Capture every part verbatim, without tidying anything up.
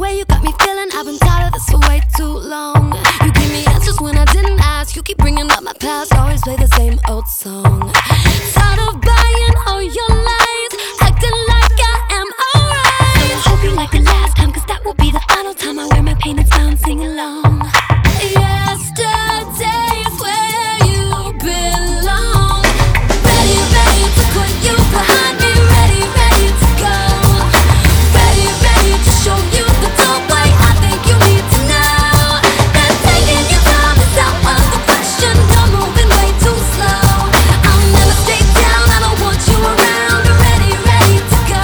way you got me feeling, I've been tired of this for way too long. You give me answers when I didn't ask. You keep bringing up my past, always play the same old song. Tired of buying all your lies, acting like I am alright. So I hope you like the last time, cause that will be the final time I wear my pain and smile and sing along. Yesterday's where you belong. Ready, ready to put you behind me. Ready, ready to go. Ready, ready to show you the doorway. I think you need to know that taking your time is out of the question. You're moving way too slow. I'll never stay down, I don't want you around. Ready, ready to go.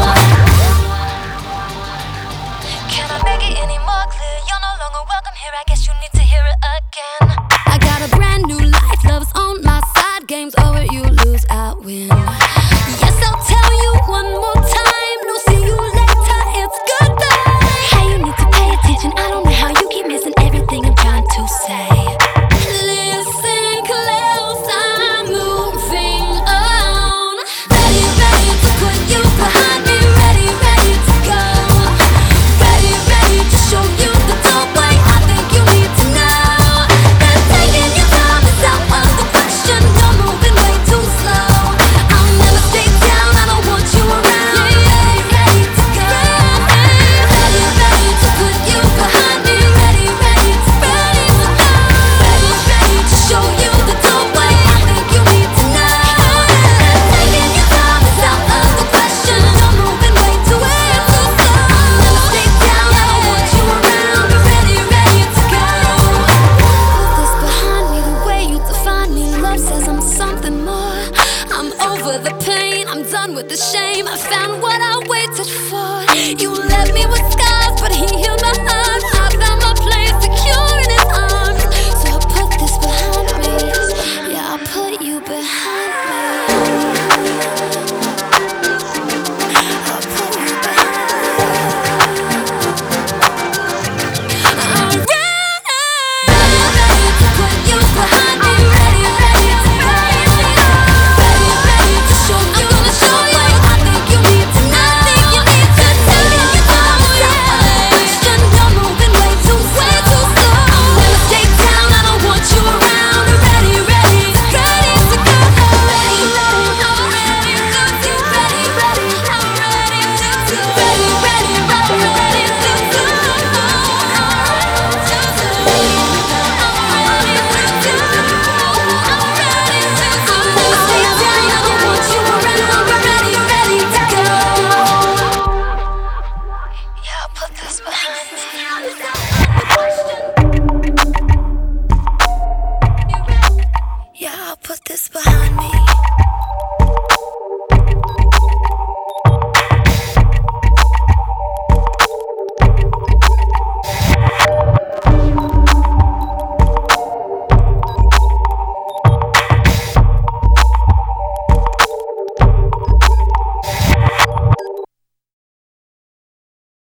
Can I make it any more clear? You're no longer welcome here, I guess you need to hear it again. I got a brand new life, love's on my side. Game's over, you lose, I win. Yes, I'll tell you one more time. No, see you later, it's goodbye. Hey, you need to pay attention, I don't know how you keep missing everything I'm trying to say. Listen close, I'm moving on. Ready, ready to put you behind me. Ready, ready to go. Ready, ready to show you the doorway. I think you need to know that taking your time is out of the question. You're moving way too slow. I'll never stay down, I don't want you around. Ready, ready to go. Ready, ready to put you behind me. Ready, ready to ready to go. Ready, ready to show you the doorway. I think you need to know that taking your time is out of the question. You're moving way too way too slow. I'll never stay down, I don't want you around. Ready, ready to go. Put this behind me, the way you define me. Love says I'm something more. I'm over the pain, I'm done with the shame. I found what I waited for. You left me with scars.